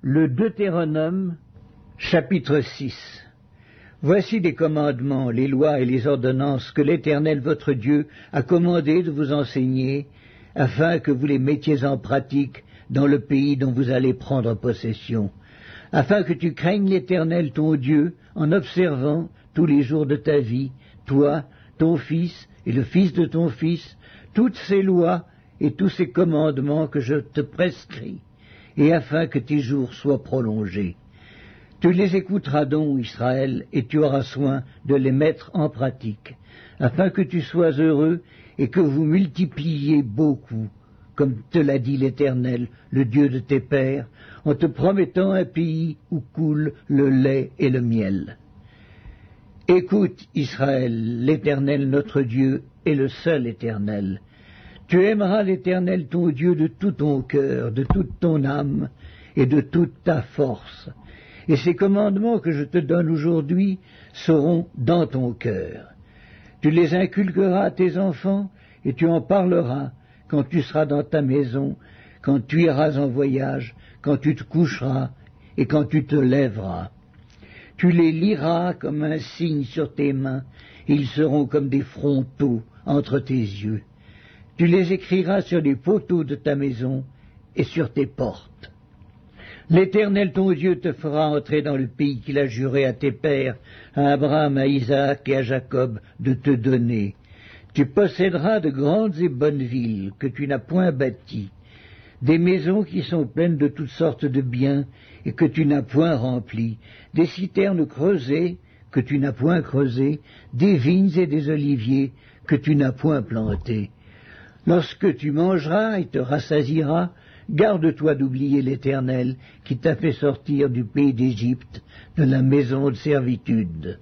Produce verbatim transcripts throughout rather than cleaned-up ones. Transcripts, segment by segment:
Le Deutéronome, chapitre six. Voici les commandements, les lois et les ordonnances que l'Éternel votre Dieu a commandé de vous enseigner, afin que vous les mettiez en pratique dans le pays dont vous allez prendre possession, afin que tu craignes l'Éternel ton Dieu en observant tous les jours de ta vie, toi, ton fils et le fils de ton fils, toutes ces lois et tous ces commandements que je te prescris, et afin que tes jours soient prolongés. Tu les écouteras donc, Israël, et tu auras soin de les mettre en pratique, afin que tu sois heureux et que vous multipliez beaucoup, comme te l'a dit l'Éternel, le Dieu de tes pères, en te promettant un pays où coule le lait et le miel. Écoute, Israël, l'Éternel notre Dieu est le seul Éternel. Tu aimeras l'Éternel ton Dieu de tout ton cœur, de toute ton âme et de toute ta force. Et ces commandements que je te donne aujourd'hui seront dans ton cœur. Tu les inculqueras à tes enfants et tu en parleras quand tu seras dans ta maison, quand tu iras en voyage, quand tu te coucheras et quand tu te lèveras. Tu les liras comme un signe sur tes mains, et ils seront comme des frontaux entre tes yeux. Tu les écriras sur les poteaux de ta maison et sur tes portes. L'Éternel ton Dieu te fera entrer dans le pays qu'il a juré à tes pères, à Abraham, à Isaac et à Jacob, de te donner. Tu posséderas de grandes et bonnes villes que tu n'as point bâties, des maisons qui sont pleines de toutes sortes de biens et que tu n'as point remplies, des citernes creusées que tu n'as point creusées, des vignes et des oliviers que tu n'as point plantés. Lorsque tu mangeras et te rassasieras, garde-toi d'oublier l'Éternel qui t'a fait sortir du pays d'Égypte, de la maison de servitude.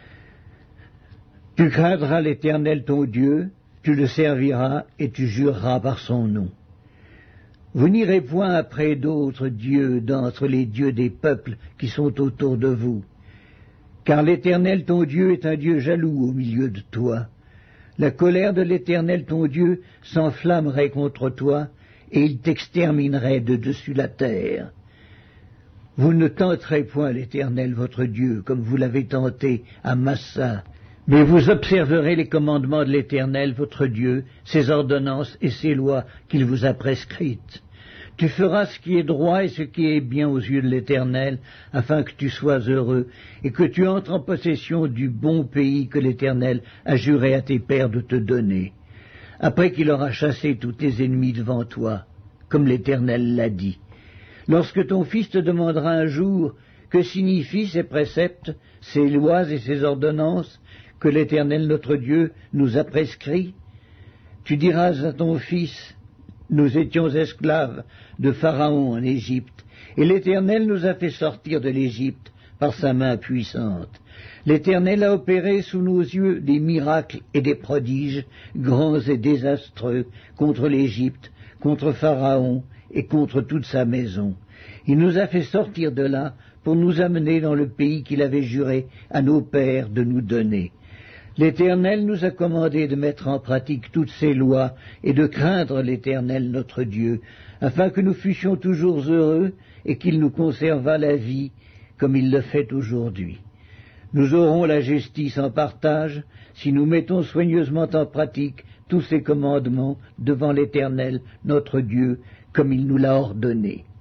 Tu craindras l'Éternel ton Dieu, tu le serviras et tu jureras par son nom. Vous n'irez point après d'autres dieux d'entre les dieux des peuples qui sont autour de vous, car l'Éternel ton Dieu est un Dieu jaloux au milieu de toi. La colère de l'Éternel ton Dieu s'enflammerait contre toi, et il t'exterminerait de dessus la terre. Vous ne tenterez point l'Éternel votre Dieu, comme vous l'avez tenté à Massa, mais vous observerez les commandements de l'Éternel votre Dieu, ses ordonnances et ses lois qu'il vous a prescrites. Tu feras ce qui est droit et ce qui est bien aux yeux de l'Éternel, afin que tu sois heureux, et que tu entres en possession du bon pays que l'Éternel a juré à tes pères de te donner, après qu'il aura chassé tous tes ennemis devant toi, comme l'Éternel l'a dit. Lorsque ton fils te demandera un jour que signifient ces préceptes, ces lois et ces ordonnances que l'Éternel notre Dieu nous a prescrits, tu diras à ton fils: nous étions esclaves de Pharaon en Égypte, et l'Éternel nous a fait sortir de l'Égypte par sa main puissante. L'Éternel a opéré sous nos yeux des miracles et des prodiges, grands et désastreux, contre l'Égypte, contre Pharaon et contre toute sa maison. Il nous a fait sortir de là pour nous amener dans le pays qu'il avait juré à nos pères de nous donner. L'Éternel nous a commandé de mettre en pratique toutes ces lois et de craindre l'Éternel notre Dieu, afin que nous fussions toujours heureux et qu'il nous conservât la vie comme il le fait aujourd'hui. Nous aurons la justice en partage si nous mettons soigneusement en pratique tous ces commandements devant l'Éternel notre Dieu comme il nous l'a ordonné.